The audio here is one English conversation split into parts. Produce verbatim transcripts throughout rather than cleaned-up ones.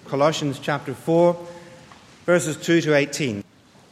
Colossians chapter four, verses two to eighteen.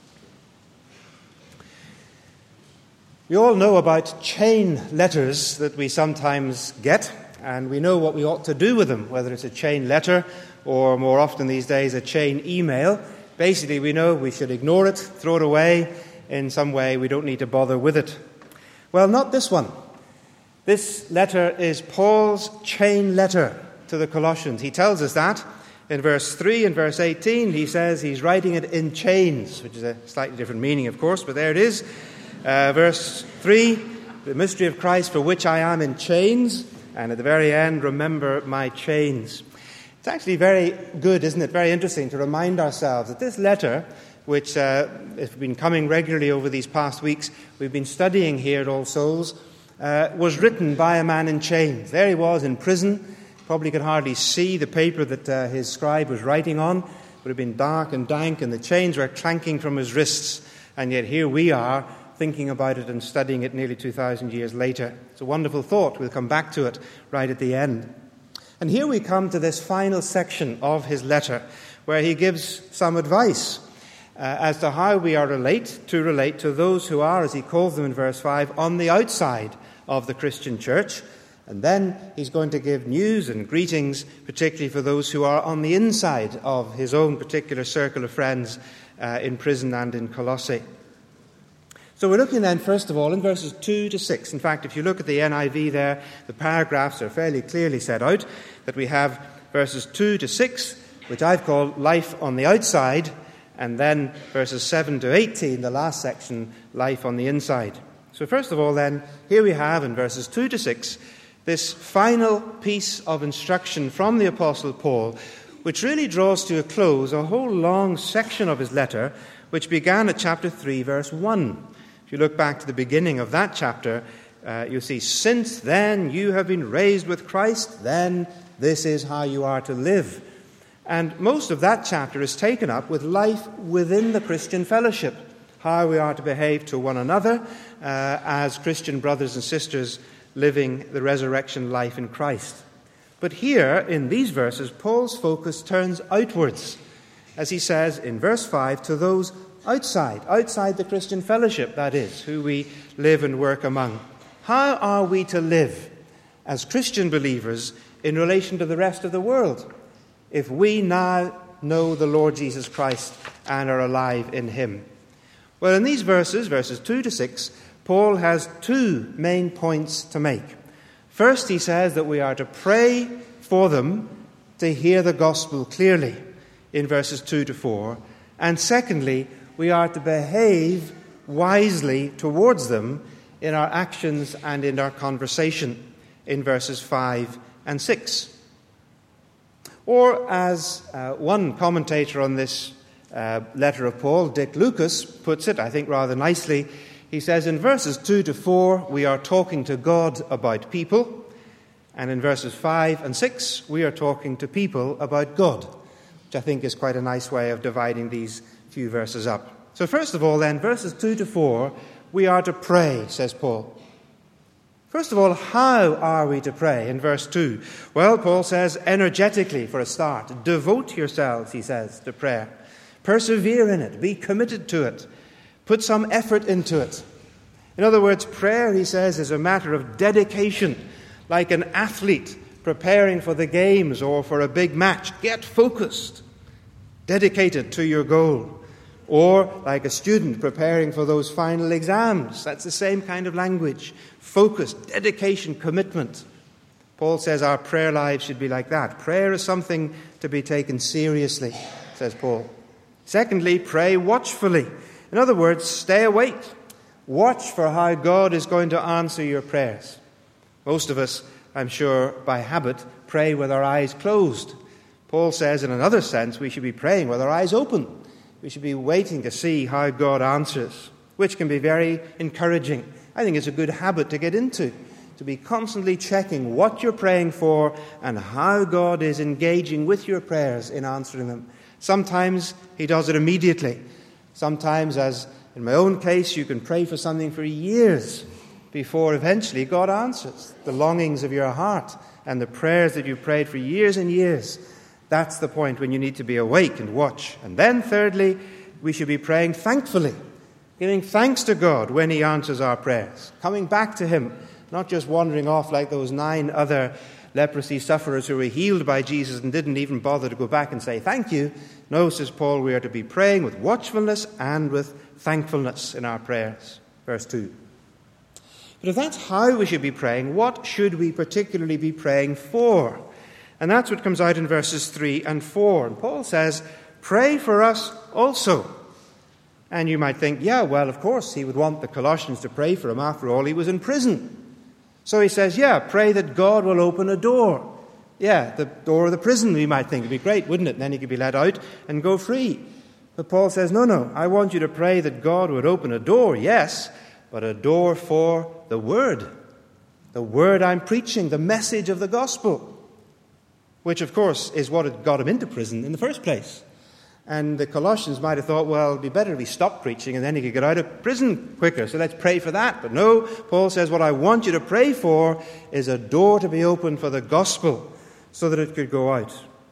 We all know about chain letters that we sometimes get, and we know what we ought to do with them, whether it's a chain letter or more often these days a chain email. Basically, we know we should ignore it, throw it away in some way. We don't need to bother with it. Well, not this one. This letter is Paul's chain letter to the Colossians. He tells us that in verse three and verse eighteen. He says he's writing it in chains, which is a slightly different meaning, of course, but there it is. Uh, verse three, the mystery of Christ for which I am in chains. And at the very end, remember my chains. It's actually very good, isn't it? Very interesting to remind ourselves that this letter, which uh, has been coming regularly over these past weeks, we've been studying here at All Souls, uh, was written by a man in chains. There he was in prison. Probably could hardly see the paper that uh, his scribe was writing on. It would have been dark and dank, and the chains were clanking from his wrists. And yet here we are, thinking about it and studying it nearly two thousand years later. It's a wonderful thought. We'll come back to it right at the end. And here we come to this final section of his letter, where he gives some advice uh, as to how we are relate to relate to those who are, as he calls them in verse five, on the outside of the Christian church. And then he's going to give news and greetings, particularly for those who are on the inside of his own particular circle of friends uh, in prison and in Colossae. So we're looking then, first of all, in verses two to six. In fact, if you look at the N I V there, the paragraphs are fairly clearly set out, that we have verses two to six, which I've called life on the outside, and then verses seven to eighteen, the last section, life on the inside. So first of all then, here we have in verses two to six, this final piece of instruction from the Apostle Paul, which really draws to a close a whole long section of his letter, which began at chapter three, verse one. If you look back to the beginning of that chapter, uh, you'll see, since then you have been raised with Christ, then this is how you are to live. And most of that chapter is taken up with life within the Christian fellowship, how we are to behave to one another uh, as Christian brothers and sisters living the resurrection life in Christ. But here, in these verses, Paul's focus turns outwards, as he says in verse five, to those outside, outside the Christian fellowship, that is, who we live and work among. How are we to live as Christian believers in relation to the rest of the world if we now know the Lord Jesus Christ and are alive in him? Well, in these verses, verses two to six, Paul has two main points to make. First, he says that we are to pray for them to hear the gospel clearly in verses two to four. And secondly, we are to behave wisely towards them in our actions and in our conversation in verses five and six. Or as uh, one commentator on this uh, letter of Paul, Dick Lucas, puts it, I think rather nicely, he says in verses two to four, we are talking to God about people, and in verses five and six, we are talking to people about God, which I think is quite a nice way of dividing these few verses up. So first of all then, verses two to four, we are to pray, says Paul. First of all, how are we to pray in verse two? Well, Paul says energetically for a start. Devote yourselves, he says, to prayer. Persevere in it. Be committed to it. Put some effort into it. In other words, prayer, he says, is a matter of dedication, like an athlete preparing for the games or for a big match. Get focused. Dedicated to your goal. Or like a student preparing for those final exams. That's the same kind of language. Focus, dedication, commitment. Paul says our prayer lives should be like that. Prayer is something to be taken seriously, says Paul. Secondly, pray watchfully. In other words, stay awake. Watch for how God is going to answer your prayers. Most of us, I'm sure, by habit, pray with our eyes closed. Paul says, in another sense, we should be praying with our eyes open. We should be waiting to see how God answers, which can be very encouraging. I think it's a good habit to get into, to be constantly checking what you're praying for and how God is engaging with your prayers in answering them. Sometimes he does it immediately. Sometimes, as in my own case, you can pray for something for years before eventually God answers the longings of your heart and the prayers that you've prayed for years and years. That's the point when you need to be awake and watch. And then thirdly, we should be praying thankfully, giving thanks to God when he answers our prayers, coming back to him, not just wandering off like those nine other leprosy sufferers who were healed by Jesus and didn't even bother to go back and say thank you. No, says Paul, we are to be praying with watchfulness and with thankfulness in our prayers. Verse two. But if that's how we should be praying, what should we particularly be praying for? And that's what comes out in verses three and four. And Paul says, pray for us also. And you might think, yeah, well, of course, he would want the Colossians to pray for him. After all, he was in prison. So he says, yeah, pray that God will open a door. Yeah, the door of the prison, we might think. It'd be great, wouldn't it? And then he could be let out and go free. But Paul says, no, no, I want you to pray that God would open a door, yes, but a door for the Word. The Word I'm preaching, the message of the gospel. Which, of course, is what had got him into prison in the first place. And the Colossians might have thought, well, it'd be better if he stopped preaching and then he could get out of prison quicker. So let's pray for that. But no, Paul says, what I want you to pray for is a door to be opened for the gospel so that it could go out.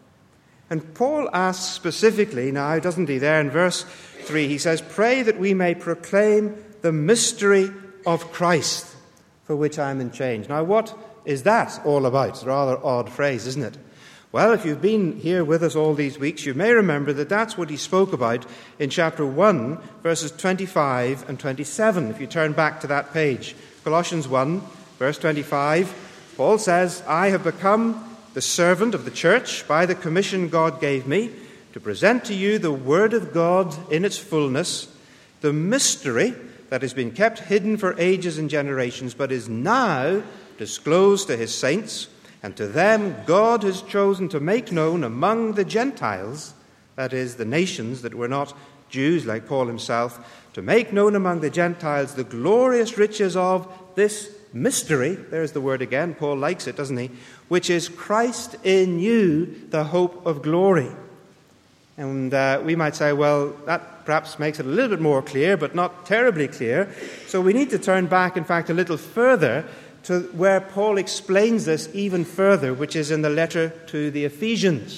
And Paul asks specifically, now, doesn't he, there in verse three, he says, pray that we may proclaim the mystery of Christ, for which I am in chains. Now, what is that all about? It's a rather odd phrase, isn't it? Well, if you've been here with us all these weeks, you may remember that that's what he spoke about in chapter one, verses twenty-five and twenty-seven. If you turn back to that page, Colossians one, verse twenty-five, Paul says, I have become the servant of the church by the commission God gave me to present to you the word of God in its fullness, the mystery that has been kept hidden for ages and generations, but is now disclosed to his saints. And to them God has chosen to make known among the Gentiles, that is, the nations that were not Jews like Paul himself, to make known among the Gentiles the glorious riches of this mystery, there's the word again, Paul likes it, doesn't he, which is Christ in you, the hope of glory. And uh, we might say, well, that perhaps makes it a little bit more clear, but not terribly clear. So we need to turn back, in fact, a little further to where Paul explains this even further, which is in the letter to the Ephesians.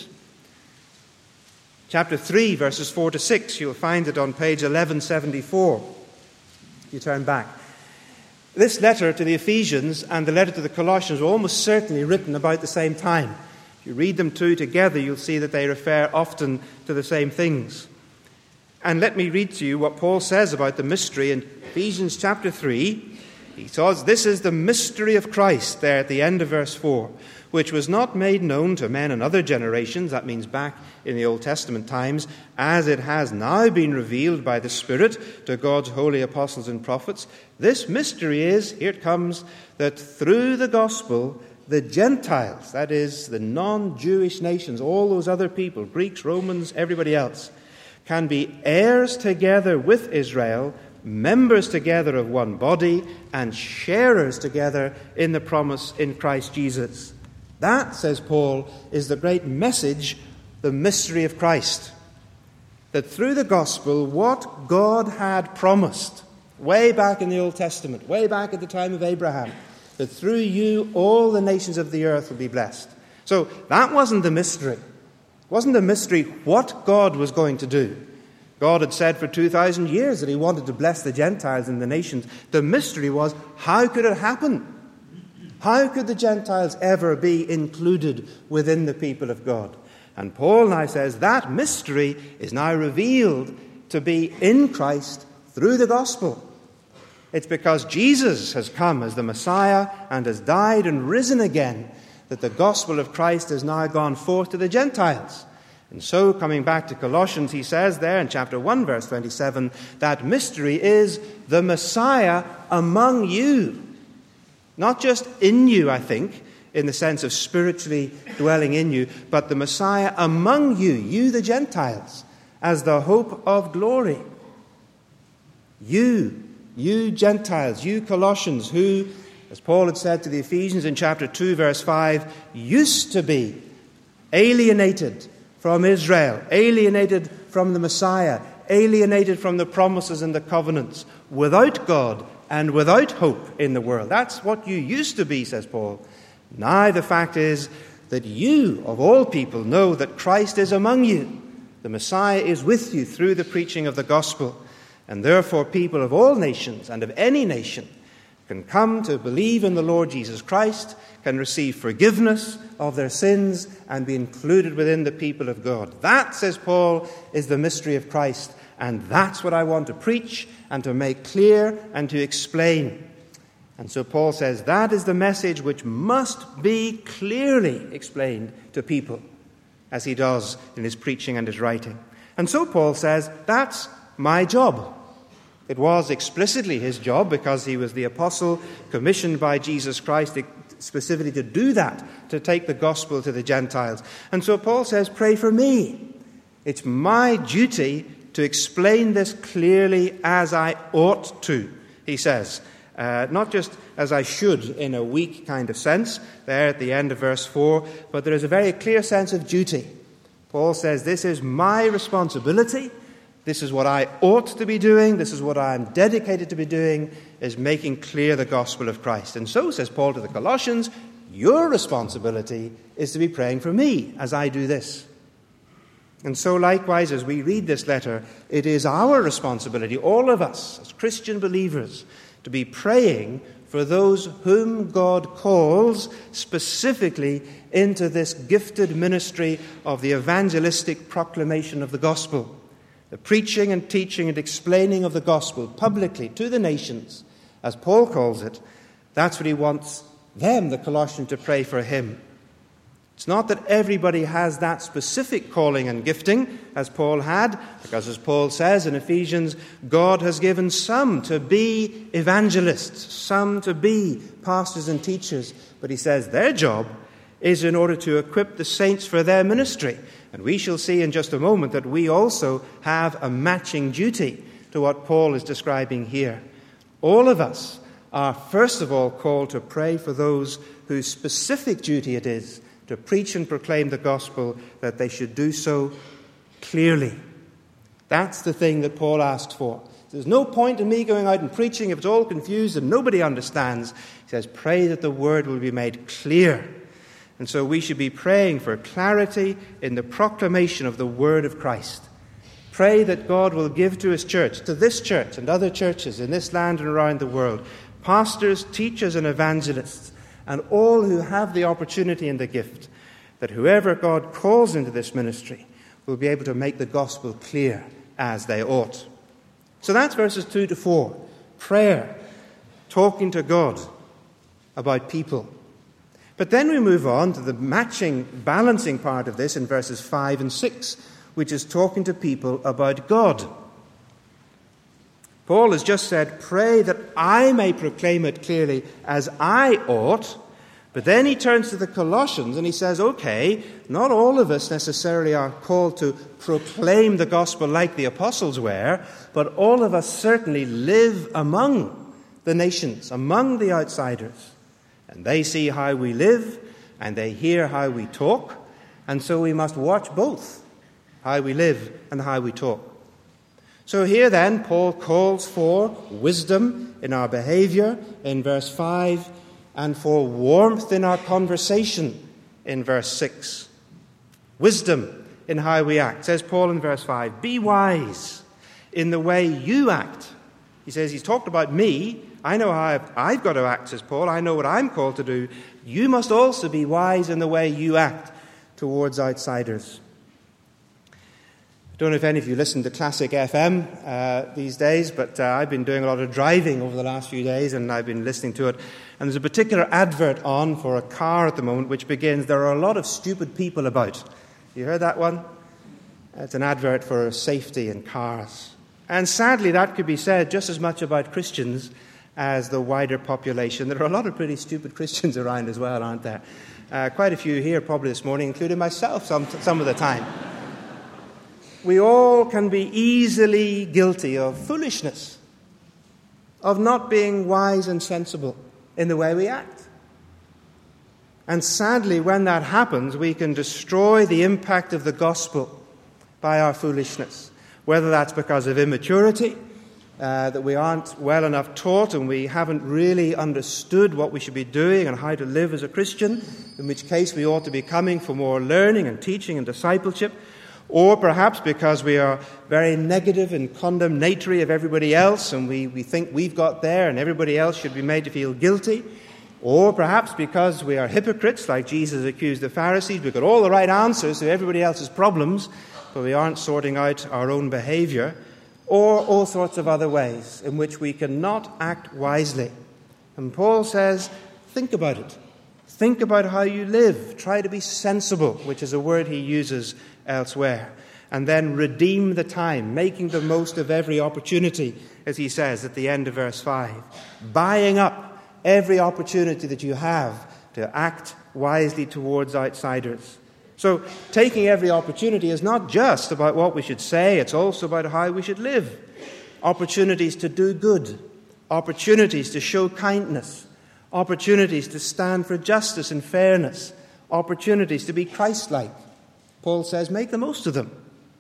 Chapter three, verses four to six, you'll find it on page eleven seventy-four. You turn back. This letter to the Ephesians and the letter to the Colossians were almost certainly written about the same time. If you read them two together, you'll see that they refer often to the same things. And let me read to you what Paul says about the mystery in Ephesians chapter three. He says, this is the mystery of Christ, there at the end of verse four, which was not made known to men in other generations, that means back in the Old Testament times, as it has now been revealed by the Spirit to God's holy apostles and prophets. This mystery is, here it comes, that through the gospel, the Gentiles, that is, the non-Jewish nations, all those other people, Greeks, Romans, everybody else, can be heirs together with Israel, members together of one body, and sharers together in the promise in Christ Jesus. That, says Paul, is the great message, the mystery of Christ. That through the gospel, what God had promised way back in the Old Testament, way back at the time of Abraham, that through you all the nations of the earth will be blessed. So that wasn't the mystery. It wasn't the mystery what God was going to do. God had said for two thousand years that he wanted to bless the Gentiles and the nations. The mystery was, how could it happen? How could the Gentiles ever be included within the people of God? And Paul now says that mystery is now revealed to be in Christ through the gospel. It's because Jesus has come as the Messiah and has died and risen again that the gospel of Christ has now gone forth to the Gentiles. And so, coming back to Colossians, he says there in chapter one, verse twenty-seven, that mystery is the Messiah among you. Not just in you, I think, in the sense of spiritually dwelling in you, but the Messiah among you, you the Gentiles, as the hope of glory. You, you Gentiles, you Colossians, who, as Paul had said to the Ephesians in chapter two, verse five, used to be alienated from Israel, alienated from the Messiah, alienated from the promises and the covenants, without God and without hope in the world. That's what you used to be, says Paul. Now the fact is that you, of all people, know that Christ is among you. The Messiah is with you through the preaching of the gospel. And therefore people of all nations and of any nation can come to believe in the Lord Jesus Christ, can receive forgiveness of their sins, and be included within the people of God. That, says Paul, is the mystery of Christ. And that's what I want to preach and to make clear and to explain. And so Paul says that is the message which must be clearly explained to people, as he does in his preaching and his writing. And so Paul says, that's my job. It was explicitly his job because he was the apostle commissioned by Jesus Christ specifically to do that, to take the gospel to the Gentiles. And so Paul says, pray for me. It's my duty to explain this clearly as I ought to, he says. Uh, not just as I should in a weak kind of sense, there at the end of verse four, but there is a very clear sense of duty. Paul says, this is my responsibility. This is what I ought to be doing. This is what I am dedicated to be doing, is making clear the gospel of Christ. And so, says Paul to the Colossians, your responsibility is to be praying for me as I do this. And so likewise, as we read this letter, it is our responsibility, all of us as Christian believers, to be praying for those whom God calls specifically into this gifted ministry of the evangelistic proclamation of the gospel, the preaching and teaching and explaining of the gospel publicly to the nations, as Paul calls it. That's what he wants them, the Colossians, to pray for him. It's not that everybody has that specific calling and gifting as Paul had, because as Paul says in Ephesians, God has given some to be evangelists, some to be pastors and teachers. But he says their job is in order to equip the saints for their ministry. And we shall see in just a moment that we also have a matching duty to what Paul is describing here. All of us are first of all called to pray for those whose specific duty it is to preach and proclaim the gospel, that they should do so clearly. That's the thing that Paul asks for. There's no point in me going out and preaching if it's all confused and nobody understands. He says, pray that the word will be made clear. And so we should be praying for clarity in the proclamation of the word of Christ. Pray that God will give to his church, to this church and other churches in this land and around the world, pastors, teachers, and evangelists, and all who have the opportunity and the gift, that whoever God calls into this ministry will be able to make the gospel clear as they ought. So that's verses two to four. Prayer, talking to God about people. But then we move on to the matching, balancing part of this in verses five and six, which is talking to people about God. Paul has just said, pray that I may proclaim it clearly as I ought. But then he turns to the Colossians and he says, okay, not all of us necessarily are called to proclaim the gospel like the apostles were, but all of us certainly live among the nations, among the outsiders. And they see how we live and they hear how we talk. And so we must watch both, how we live and how we talk. So here then, Paul calls for wisdom in our behavior in verse five, and for warmth in our conversation in verse six. Wisdom in how we act. Says Paul in verse five, be wise in the way you act. He says, he's talked about me. I know how I've, I've got to act, says Paul. I know what I'm called to do. You must also be wise in the way you act towards outsiders. I don't know if any of you listen to Classic F M uh, these days, but uh, I've been doing a lot of driving over the last few days, and I've been listening to it. And there's a particular advert on for a car at the moment which begins, there are a lot of stupid people about. You heard that one? It's an advert for safety in cars. And sadly, that could be said just as much about Christians as the wider population. There are a lot of pretty stupid Christians around as well, aren't there? Uh, quite a few here probably this morning, including myself some, some of the time. We all can be easily guilty of foolishness, of not being wise and sensible in the way we act. And sadly, when that happens, we can destroy the impact of the gospel by our foolishness, whether that's because of immaturity, uh, that we aren't well enough taught and we haven't really understood what we should be doing and how to live as a Christian, in which case we ought to be coming for more learning and teaching and discipleship. Or perhaps because we are very negative and condemnatory of everybody else and we, we think we've got there and everybody else should be made to feel guilty. Or perhaps because we are hypocrites, like Jesus accused the Pharisees. We've got all the right answers to everybody else's problems, but we aren't sorting out our own behavior. Or all sorts of other ways in which we cannot act wisely. And Paul says, think about it. Think about how you live. Try to be sensible, which is a word he uses elsewhere. And then redeem the time, making the most of every opportunity, as he says at the end of verse five. Buying up every opportunity that you have to act wisely towards outsiders. So taking every opportunity is not just about what we should say, it's also about how we should live. Opportunities to do good, opportunities to show kindness, opportunities to stand for justice and fairness, opportunities to be Christ-like. Paul says, make the most of them.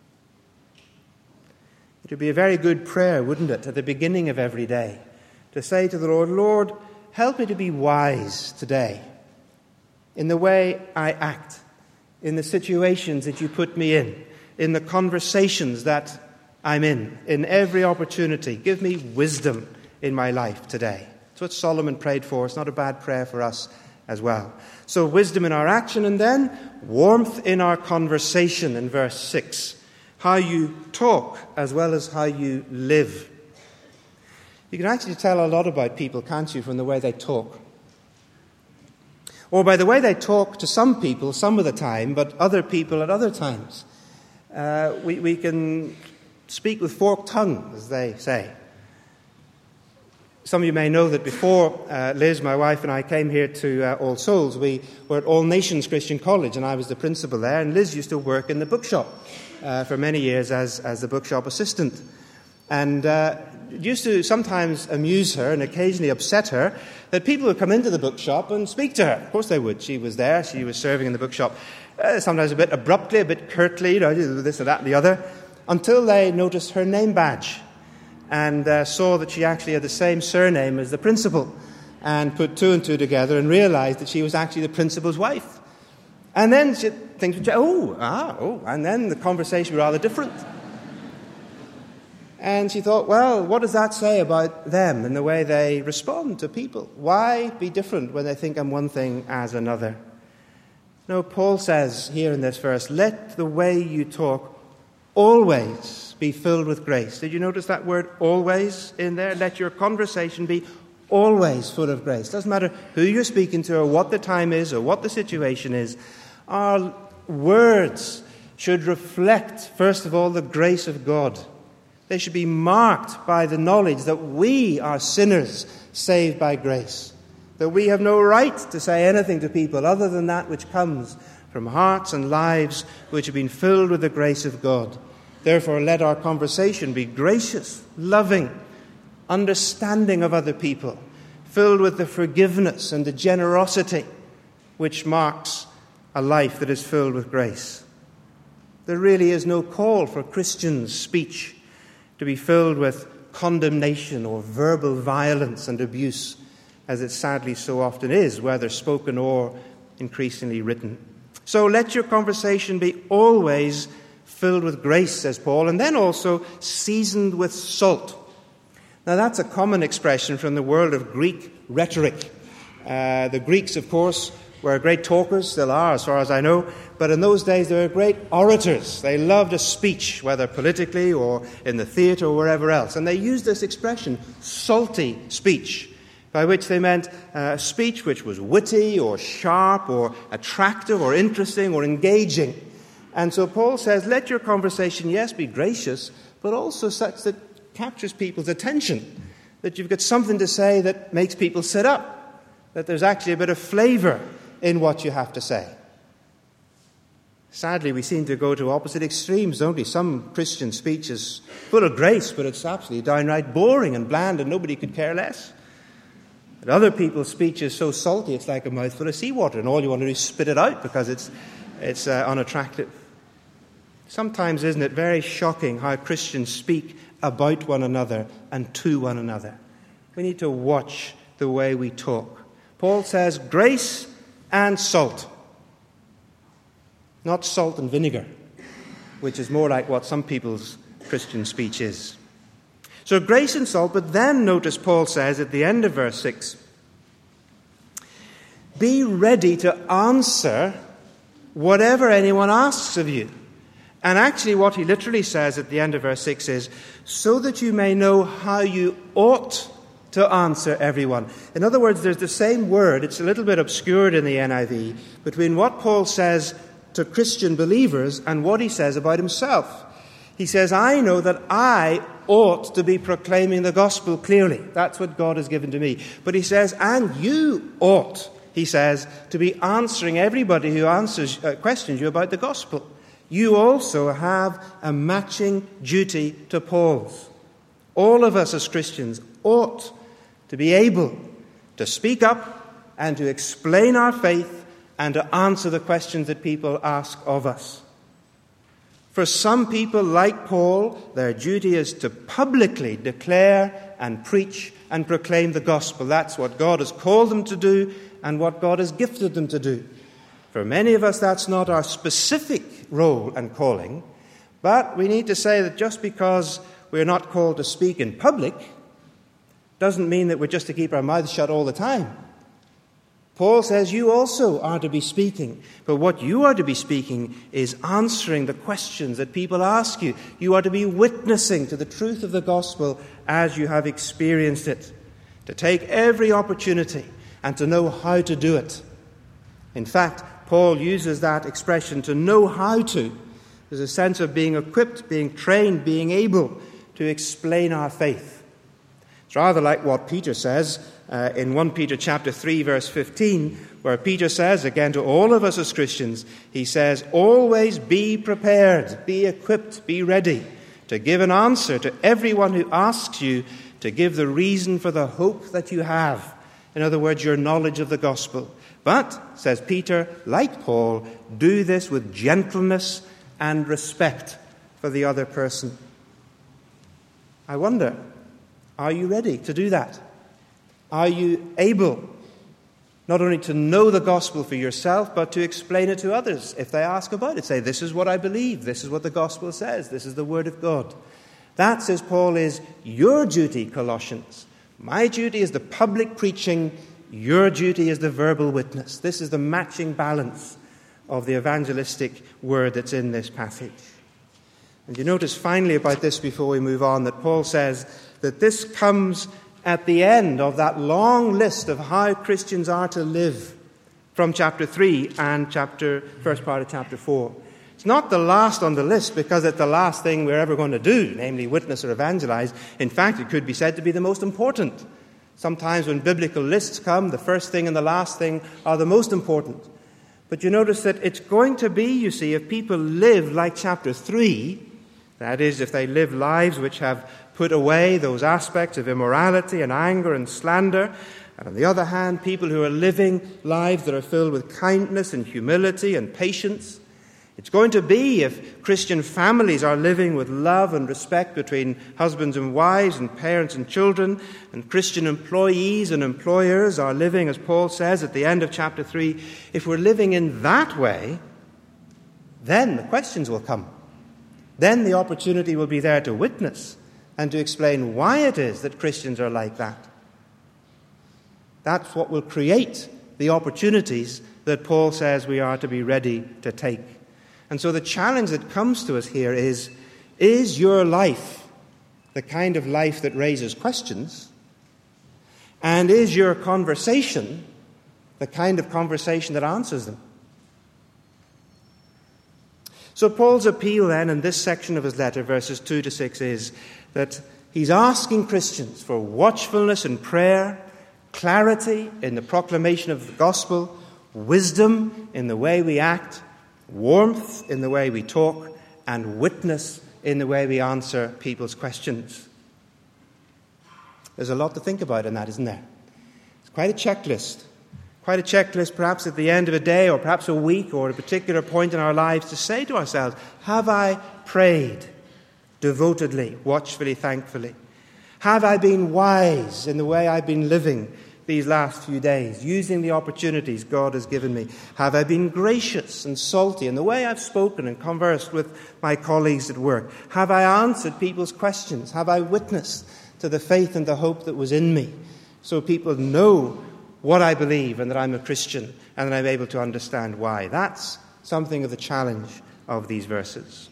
It would be a very good prayer, wouldn't it, at the beginning of every day, to say to the Lord, Lord, help me to be wise today in the way I act, in the situations that you put me in, in the conversations that I'm in, in every opportunity. Give me wisdom in my life today. That's what Solomon prayed for. It's not a bad prayer for us as well. So wisdom in our action, and then warmth in our conversation in verse six. How you talk as well as how you live. You can actually tell a lot about people, can't you, from the way they talk. Or by the way they talk to some people some of the time, but other people at other times. Uh, we, we can speak with forked tongue, as they say. Some of you may know that before uh, Liz, my wife, and I came here to uh, All Souls, we were at All Nations Christian College, and I was the principal there, and Liz used to work in the bookshop uh, for many years as, as the bookshop assistant. And uh, it used to sometimes amuse her and occasionally upset her that people would come into the bookshop and speak to her. Of course they would. She was there. She was serving in the bookshop, uh, sometimes a bit abruptly, a bit curtly, you know, this or that and the other, until they noticed her name badge and uh, saw that she actually had the same surname as the principal, and put two and two together and realized that she was actually the principal's wife. And then she, things would change. Oh, ah, oh, and then the conversation was rather different. And she thought, well, what does that say about them and the way they respond to people? Why be different when they think I'm one thing as another? No, Paul says here in this verse, let the way you talk always be filled with grace. Did you notice that word always in there? Let your conversation be always full of grace. Doesn't matter who you're speaking to or what the time is or what the situation is. Our words should reflect, first of all, the grace of God. They should be marked by the knowledge that we are sinners saved by grace, that we have no right to say anything to people other than that which comes from hearts and lives which have been filled with the grace of God. Therefore, let our conversation be gracious, loving, understanding of other people, filled with the forgiveness and the generosity which marks a life that is filled with grace. There really is no call for Christians' speech to be filled with condemnation or verbal violence and abuse, as it sadly so often is, whether spoken or increasingly written. So let your conversation be always filled with grace, says Paul, and then also seasoned with salt. Now that's a common expression from the world of Greek rhetoric. Uh, the Greeks, of course, were great talkers, still are as far as I know, but in those days they were great orators. They loved a speech, whether politically or in the theatre or wherever else. And they used this expression, salty speech, by which they meant uh, a speech which was witty or sharp or attractive or interesting or engaging. And so Paul says, let your conversation, yes, be gracious, but also such that captures people's attention, that you've got something to say that makes people sit up, that there's actually a bit of flavour in what you have to say. Sadly, we seem to go to opposite extremes, don't we? Some Christian speech is full of grace, but it's absolutely downright boring and bland and nobody could care less. But other people's speech is so salty it's like a mouthful of seawater and all you want to do is spit it out because it's, it's uh, unattractive. Sometimes, isn't it very shocking how Christians speak about one another and to one another. We need to watch the way we talk. Paul says grace and salt. Not salt and vinegar, which is more like what some people's Christian speech is. So grace and salt, but then notice Paul says at the end of verse six, be ready to answer whatever anyone asks of you. And actually what he literally says at the end of verse six is, so that you may know how you ought to answer everyone. In other words, there's the same word, it's a little bit obscured in the N I V, between what Paul says to Christian believers and what he says about himself. He says, I know that I ought to be proclaiming the gospel clearly. That's what God has given to me. But he says, and you ought, he says, to be answering everybody who answers uh, questions you about the gospel. You also have a matching duty to Paul's. All of us as Christians ought to be able to speak up and to explain our faith and to answer the questions that people ask of us. For some people, like Paul, their duty is to publicly declare and preach and proclaim the gospel. That's what God has called them to do and what God has gifted them to do. For many of us, that's not our specific role and calling, but we need to say that just because we're not called to speak in public doesn't mean that we're just to keep our mouths shut all the time. Paul says you also are to be speaking, but what you are to be speaking is answering the questions that people ask you. You are to be witnessing to the truth of the gospel as you have experienced it, to take every opportunity and to know how to do it. In fact, Paul uses that expression, to know how to. There's a sense of being equipped, being trained, being able to explain our faith. It's rather like what Peter says uh, in First Peter chapter three, verse fifteen, where Peter says, again to all of us as Christians, he says, always be prepared, be equipped, be ready to give an answer to everyone who asks you, to give the reason for the hope that you have. In other words, your knowledge of the gospel. But, says Peter, like Paul, do this with gentleness and respect for the other person. I wonder, are you ready to do that? Are you able not only to know the gospel for yourself, but to explain it to others if they ask about it? Say, this is what I believe, this is what the gospel says, this is the word of God. That, says Paul, is your duty, Colossians. My duty is the public preaching, your duty is the verbal witness. This is the matching balance of the evangelistic word that's in this passage. And you notice finally about this before we move on that Paul says that this comes at the end of that long list of how Christians are to live from chapter three and chapter first part of chapter four. It's not the last on the list because it's the last thing we're ever going to do, namely witness or evangelize. In fact, it could be said to be the most important. Sometimes when biblical lists come, the first thing and the last thing are the most important. But you notice that it's going to be, you see, if people live like chapter three, that is, if they live lives which have put away those aspects of immorality and anger and slander, and on the other hand, people who are living lives that are filled with kindness and humility and patience. It's going to be if Christian families are living with love and respect between husbands and wives and parents and children, and Christian employees and employers are living, as Paul says at the end of chapter three, if we're living in that way, then the questions will come. Then the opportunity will be there to witness and to explain why it is that Christians are like that. That's what will create the opportunities that Paul says we are to be ready to take. And so the challenge that comes to us here is, is your life the kind of life that raises questions? And is your conversation the kind of conversation that answers them? So Paul's appeal then in this section of his letter, verses two to six, is that he's asking Christians for watchfulness in prayer, clarity in the proclamation of the gospel, wisdom in the way we act, warmth in the way we talk, and witness in the way we answer people's questions. There's a lot to think about in that, isn't there? It's quite a checklist. Quite a checklist perhaps at the end of a day or perhaps a week or a particular point in our lives to say to ourselves, have I prayed? devotedly, watchfully, thankfully? Have I been wise in the way I've been living these last few days, using the opportunities God has given me? Have I been gracious and salty in the way I've spoken and conversed with my colleagues at work? Have I answered people's questions? Have I witnessed to the faith and the hope that was in me, so people know what I believe and that I'm a Christian and that I'm able to understand why? That's something of the challenge of these verses.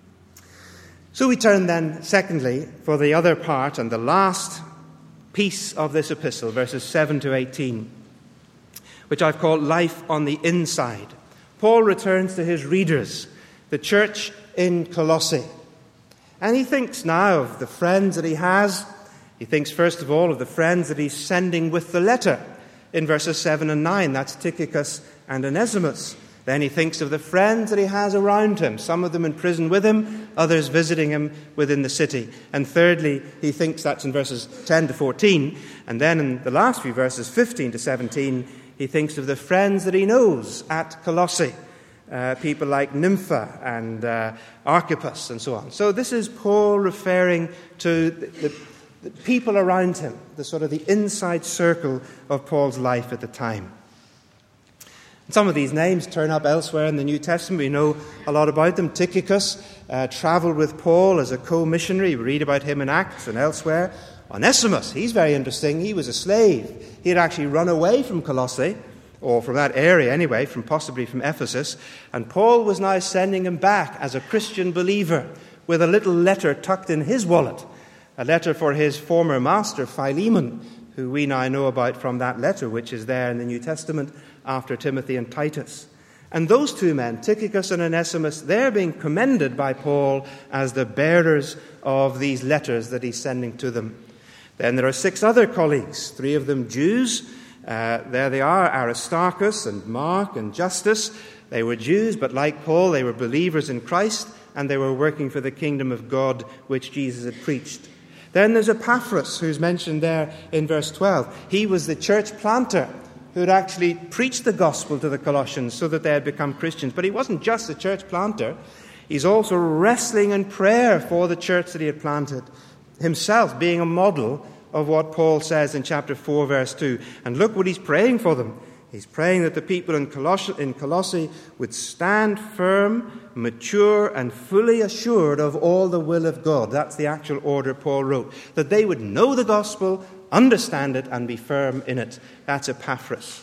So we turn then, secondly, for the other part and the last piece of this epistle, verses seven to eighteen, which I've called Life on the Inside. Paul returns to his readers, the church in Colossae. And he thinks now of the friends that he has. He thinks, first of all, of the friends that he's sending with the letter in verses seven and nine. That's Tychicus and Onesimus. Then he thinks of the friends that he has around him, some of them in prison with him, others visiting him within the city. And thirdly, he thinks, that's in verses ten to fourteen. And then in the last few verses, fifteen to seventeen, he thinks of the friends that he knows at Colossae. Uh, people like Nympha and uh, Archippus and so on. So this is Paul referring to the, the, the people around him, the sort of the inside circle of Paul's life at the time. Some of these names turn up elsewhere in the New Testament. We know a lot about them. Tychicus uh, travelled with Paul as a co-missionary. We read about him in Acts and elsewhere. Onesimus, he's very interesting. He was a slave. He had actually run away from Colossae, or from that area anyway, from possibly from Ephesus. And Paul was now sending him back as a Christian believer with a little letter tucked in his wallet, a letter for his former master, Philemon, who we now know about from that letter, which is there in the New Testament after Timothy and Titus. And those two men, Tychicus and Onesimus, they're being commended by Paul as the bearers of these letters that he's sending to them. Then there are six other colleagues, three of them Jews. Uh, there they are, Aristarchus and Mark and Justus. They were Jews, but like Paul, they were believers in Christ, and they were working for the kingdom of God which Jesus had preached. Then there's Epaphras, who's mentioned there in verse twelve. He was the church planter who had actually preached the gospel to the Colossians so that they had become Christians. But he wasn't just a church planter. He's also wrestling in prayer for the church that he had planted, himself being a model of what Paul says in chapter four, verse two. And look what he's praying for them. He's praying that the people in Colossae, in Colossae would stand firm, mature, and fully assured of all the will of God. That's the actual order Paul wrote. That they would know the gospel, understand it, and be firm in it. That's Epaphras.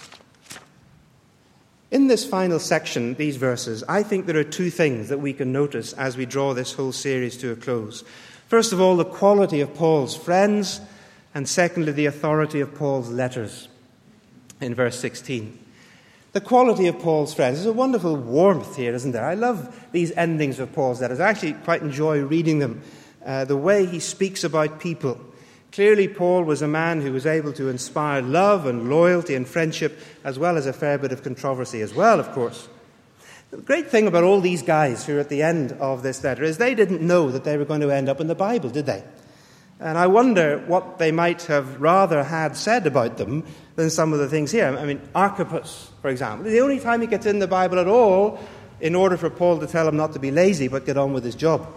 In this final section, these verses, I think there are two things that we can notice as we draw this whole series to a close. First of all, the quality of Paul's friends, and secondly, the authority of Paul's letters. In verse sixteen. The quality of Paul's friends. There's a wonderful warmth here, isn't there? I love these endings of Paul's letters. I actually quite enjoy reading them. Uh, the way he speaks about people. Clearly, Paul was a man who was able to inspire love and loyalty and friendship, as well as a fair bit of controversy as well, of course. The great thing about all these guys who are at the end of this letter is they didn't know that they were going to end up in the Bible, did they? And I wonder what they might have rather had said about them than some of the things here. I mean, Archippus, for example, the only time he gets in the Bible at all in order for Paul to tell him not to be lazy but get on with his job.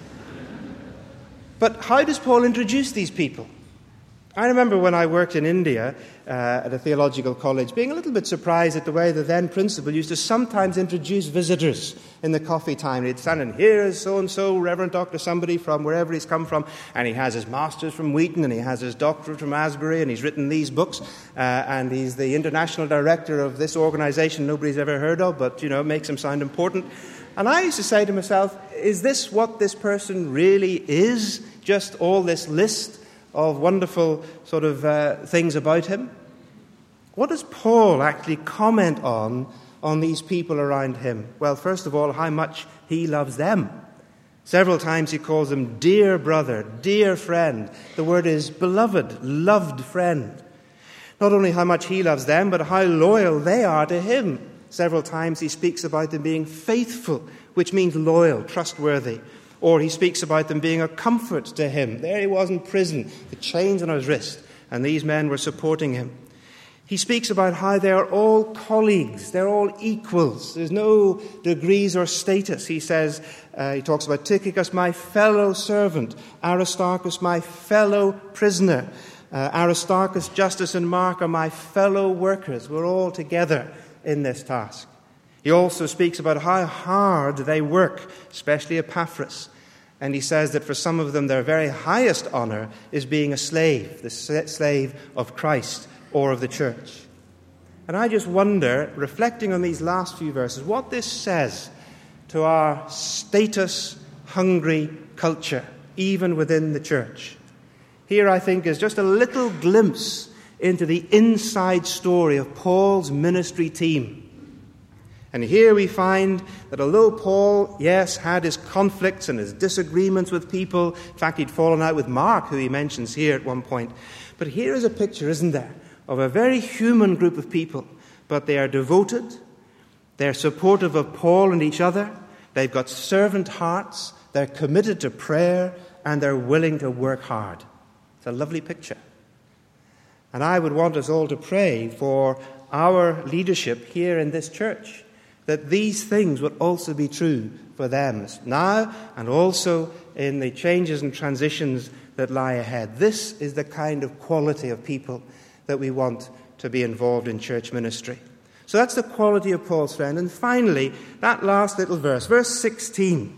But how does Paul introduce these people? I remember when I worked in India uh, at a theological college, being a little bit surprised at the way the then principal used to sometimes introduce visitors in the coffee time. He'd stand in, here is so-and-so, Reverend Doctor somebody from wherever he's come from, and he has his master's from Wheaton, and he has his doctorate from Asbury, and he's written these books, uh, and he's the international director of this organization nobody's ever heard of, but, you know, makes him sound important. And I used to say to myself, is this what this person really is? Just all this list of wonderful sort of uh, things about him? What does Paul actually comment on on these people around him? Well, first of all, how much he loves them. Several times he calls them dear brother, dear friend. The word is beloved, loved friend. Not only how much he loves them, but how loyal they are to him. Several times he speaks about them being faithful, which means loyal, trustworthy. Or he speaks about them being a comfort to him. There he was in prison, the chains on his wrist, and these men were supporting him. He speaks about how they are all colleagues, they're all equals. There's no degrees or status. He says, uh, he talks about Tychicus, my fellow servant, Aristarchus, my fellow prisoner, uh, Aristarchus, Justus, and Mark are my fellow workers. We're all together in this task. He also speaks about how hard they work, especially Epaphras. And he says that for some of them, their very highest honor is being a slave, the slave of Christ or of the church. And I just wonder, reflecting on these last few verses, what this says to our status-hungry culture, even within the church. Here, I think, is just a little glimpse into the inside story of Paul's ministry team. And here we find that although Paul, yes, had his conflicts and his disagreements with people, in fact, he'd fallen out with Mark, who he mentions here at one point, but here is a picture, isn't there, of a very human group of people, but they are devoted, they're supportive of Paul and each other, they've got servant hearts, they're committed to prayer, and they're willing to work hard. It's a lovely picture. And I would want us all to pray for our leadership here in this church, that these things would also be true for them now and also in the changes and transitions that lie ahead. This is the kind of quality of people that we want to be involved in church ministry. So that's the quality of Paul's friend. And finally, that last little verse, verse sixteen,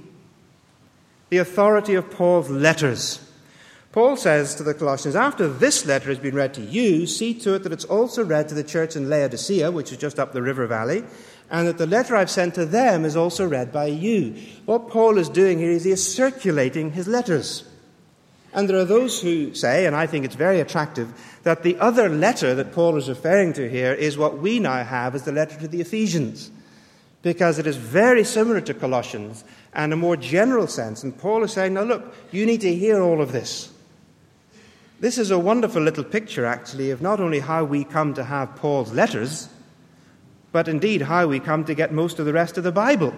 the authority of Paul's letters. Paul says to the Colossians, after this letter has been read to you, see to it that it's also read to the church in Laodicea, which is just up the river valley, and that the letter I've sent to them is also read by you. What Paul is doing here is he is circulating his letters. And there are those who say, and I think it's very attractive, that the other letter that Paul is referring to here is what we now have as the letter to the Ephesians, because it is very similar to Colossians and a more general sense. And Paul is saying, now look, you need to hear all of this. This is a wonderful little picture, actually, of not only how we come to have Paul's letters, but indeed how we come to get most of the rest of the Bible.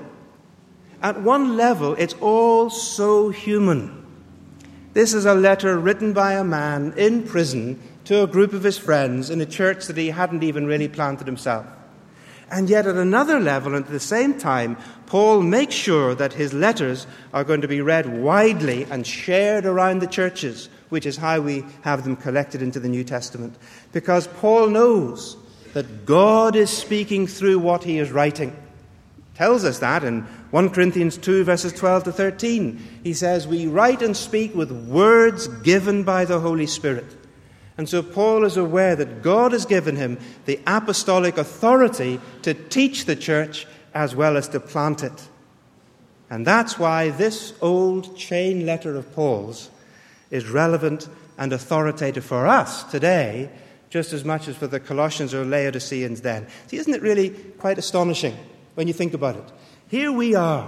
At one level, it's all so human. This is a letter written by a man in prison to a group of his friends in a church that he hadn't even really planted himself. And yet at another level, and at the same time, Paul makes sure that his letters are going to be read widely and shared around the churches, which is how we have them collected into the New Testament. Because Paul knows that God is speaking through what he is writing. Tells us that in First Corinthians two, verses twelve to thirteen. He says, we write and speak with words given by the Holy Spirit. And so Paul is aware that God has given him the apostolic authority to teach the church as well as to plant it. And that's why this old chain letter of Paul's is relevant and authoritative for us today, just as much as for the Colossians or Laodiceans then. See, isn't it really quite astonishing when you think about it? Here we are,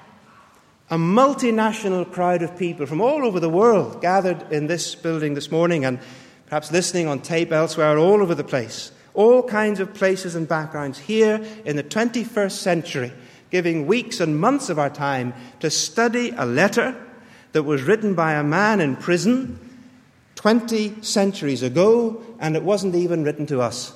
a multinational crowd of people from all over the world gathered in this building this morning and perhaps listening on tape elsewhere all over the place. All kinds of places and backgrounds here in the twenty-first century, giving weeks and months of our time to study a letter that was written by a man in prison twenty centuries ago, and it wasn't even written to us.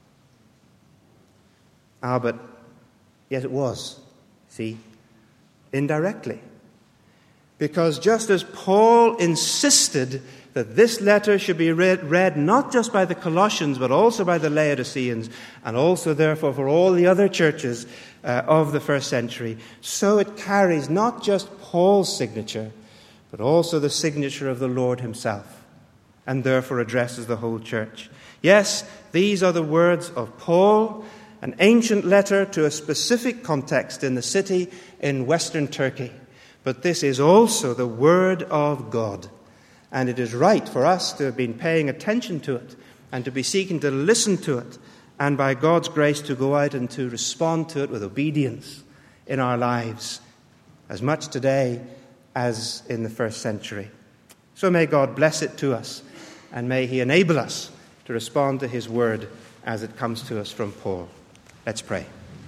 Ah, but yet it was, see, indirectly. Because just as Paul insisted that this letter should be read, read not just by the Colossians, but also by the Laodiceans, and also, therefore, for all the other churches uh, of the first century, so it carries not just Paul's signature, but also the signature of the Lord himself, and therefore addresses the whole church. Yes, these are the words of Paul, an ancient letter to a specific context in the city in western Turkey. But this is also the word of God. And it is right for us to have been paying attention to it and to be seeking to listen to it, and by God's grace to go out and to respond to it with obedience in our lives, as much today as in the first century. So may God bless it to us, and may he enable us to respond to his word as it comes to us from Paul. Let's pray.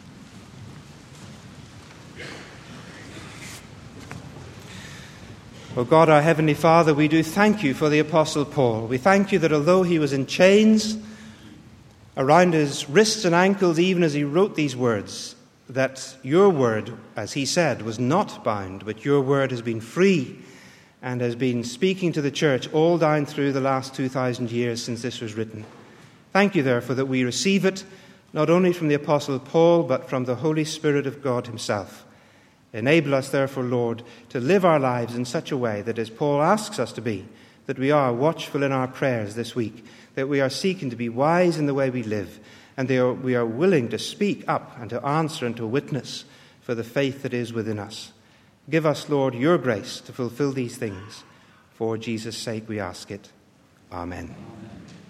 O God, our Heavenly Father, we do thank you for the Apostle Paul. We thank you that although he was in chains, around his wrists and ankles, even as he wrote these words, that your word, as he said, was not bound, but your word has been free and has been speaking to the church all down through the last two thousand years since this was written. Thank you, therefore, that we receive it not only from the Apostle Paul, but from the Holy Spirit of God himself. Enable us, therefore, Lord, to live our lives in such a way that, as Paul asks us to be, that we are watchful in our prayers this week, that we are seeking to be wise in the way we live, and they are, we are willing to speak up and to answer and to witness for the faith that is within us. Give us, Lord, your grace to fulfill these things. For Jesus' sake we ask it. Amen. Amen.